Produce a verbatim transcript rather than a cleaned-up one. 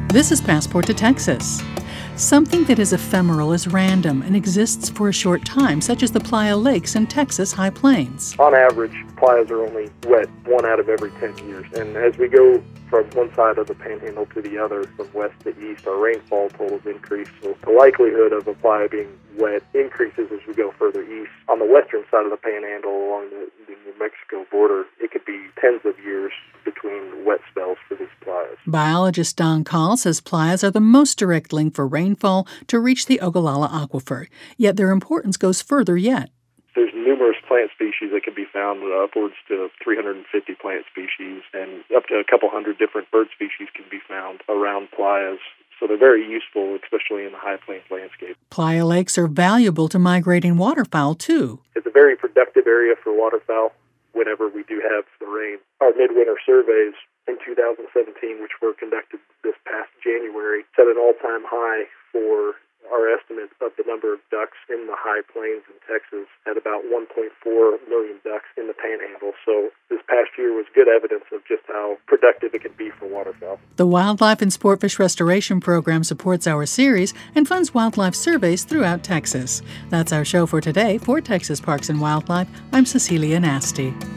This is Passport to Texas. Something that is ephemeral is random and exists for a short time, such as the Playa Lakes in Texas High Plains. On average, playas are only wet one out of every ten years. And as we go from one side of the panhandle to the other, from west to east, our rainfall totals increase. So the likelihood of a playa being wet increases as we go further east. On the western side of the panhandle along the, the New Mexico border, it could be tens of years between wet spells for these playas. Biologist Don Call says playas are the most direct link for rainfall to reach the Ogallala Aquifer, yet their importance goes further yet. There's numerous plant species that can be found, uh, upwards to three hundred fifty plant species, and up to a couple hundred different bird species can be found around playas. So they're very useful, especially in the high plains landscape. Playa lakes are valuable to migrating waterfowl, too. It's a very productive area for waterfowl whenever we do have the rain. Our midwinter surveys in two thousand seventeen, which were conducted this past January, set an all-time high for our estimate of the number of ducks in the high plains in Texas at about one point four million ducks in the panhandle. So this past year was good evidence of just how productive it can be for waterfowl. The Wildlife and Sportfish Restoration Program supports our series and funds wildlife surveys throughout Texas. That's our show for today. For Texas Parks and Wildlife, I'm Cecilia Nasty.